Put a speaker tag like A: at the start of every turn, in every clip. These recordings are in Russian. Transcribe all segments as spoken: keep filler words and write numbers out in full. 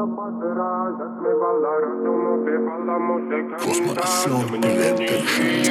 A: Косморацион, привет, как жить?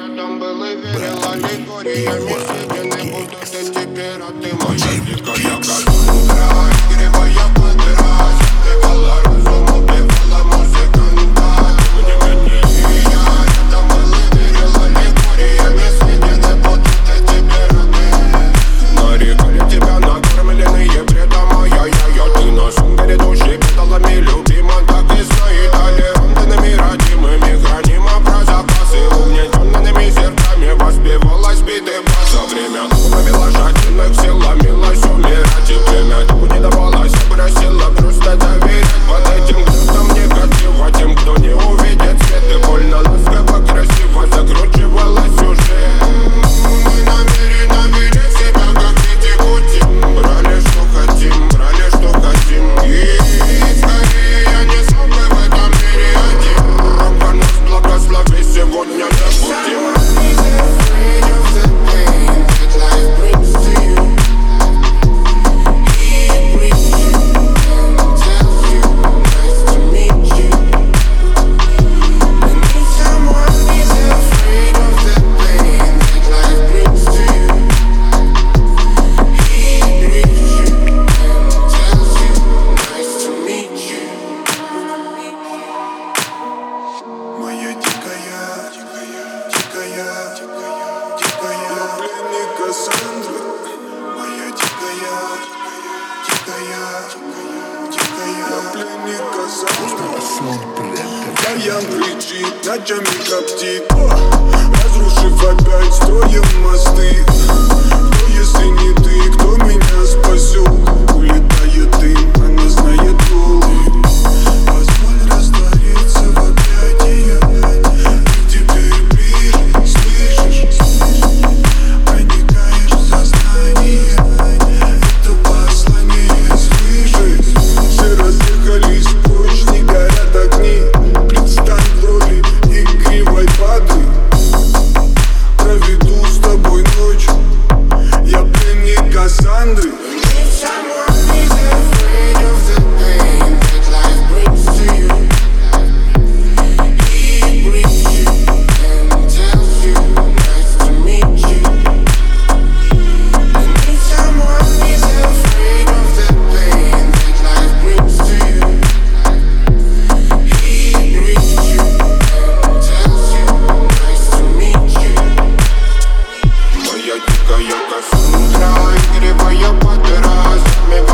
A: Брэдли и Варвар Геймс. Моя дикая Кассандра, игривая подражь. Убивала разум, убивала музыканта. Тем не менее я рядом был и верила легориями. Съедены будут эти пираты. Нарекали тебя накормленные бредом. Ай-яй-яй, ты на сумбере души педалами любима. Так и стоит толерантными родимыми. Хранима про запасы угнетенными сердцами. Воспевалась биты бас. За время провела жадных сил, ломилась умирать. И время ту не давалась, просила просто доверять. Под этим гнетом негатива тем, кто не увидит свет. И больно ласково, красиво закручивала сюжет. Мы намеренно вели себя, как дети кутим. Брали, что хотим, брали, что хотим. И скорее я не смог бы в этом мире один. Рака нас благослови, сегодня забудем.
B: Кассандра, моя дикая, дикая, дикая, пленник Кассандра. Баян кричит, ночами коптит, разрушив опять строим мосты. Кто, если не ты, кто меня спасет? Улетает дым, она знает голый. Позволь раствориться в объятиях. И теперь ближе, слышишь? Проникаешь в сознание. Это послание, слышишь? Все разъехались прочь, не горят огни. Предстань в роли игривой воды. Проведу с тобой ночь. Я пленник Кассандры.
A: Кассандра, игривая подражь.